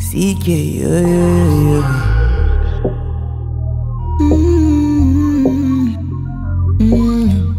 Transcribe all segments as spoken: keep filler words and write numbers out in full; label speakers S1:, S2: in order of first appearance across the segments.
S1: C K, yeah, yeah, yeah. Mm-hmm. Mm-hmm.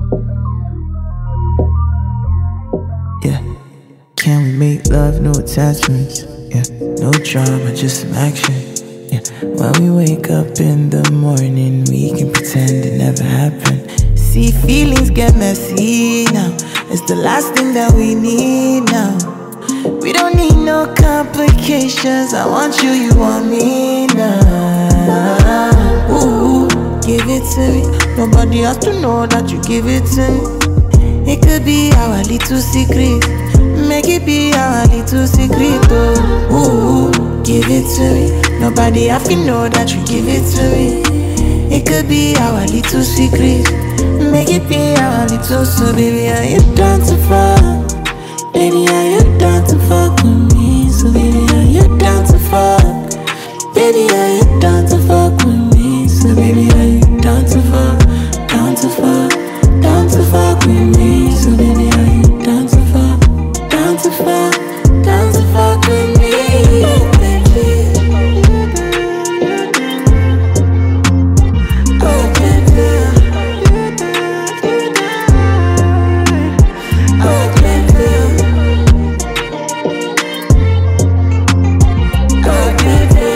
S1: Yeah. Can we make love, no attachments? Yeah. No drama, just some action. Yeah. When we wake up in the morning, we can pretend it never happened. See, feelings get messy now. It's the last thing that we need now. We don't need no complications. I want you, you want me now. Ooh, give it to me. Nobody has to know that you give it to me. It could be our little secret. Make it be our little secret. Oh, ooh, give it to me. Nobody have to know that you give it to me. It could be our little secret. Make it be our little. So baby, are you down to fuck? Baby, are you down to fuck with me? So baby, are you down to fuck? Baby, are you down to fuck with me? So baby, are you down to fuck? Down to fuck, down to fuck with me? So baby, are you down to fuck? Down to fuck, down to fuck with me? Oh baby, oh baby, oh baby.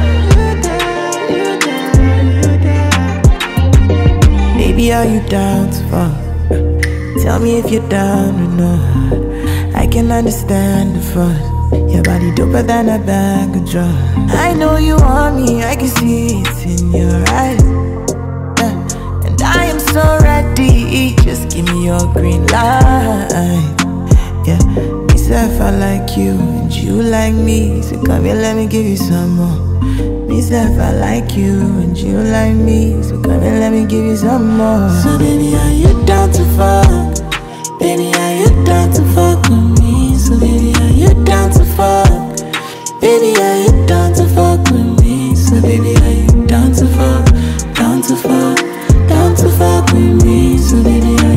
S1: Baby, are you down to fuck? Tell me if you're down or not. I can understand the fuss. Your body doper than a bag of drugs. I know you want me, I can see it in your eyes. Yeah. And I am so ready, just give me your green light. Yeah, myself I like you, and you like me. So come here, let me give you some more. Myself I like you, and you like me. So come here, let me give you some more. So baby, are you down to fuck? Baby, are you down to fuck with me? So baby, are you down to fuck? Baby, are you down to fuck with me? So baby, are you down to fuck? Down to fuck, down to fuck with me? So baby,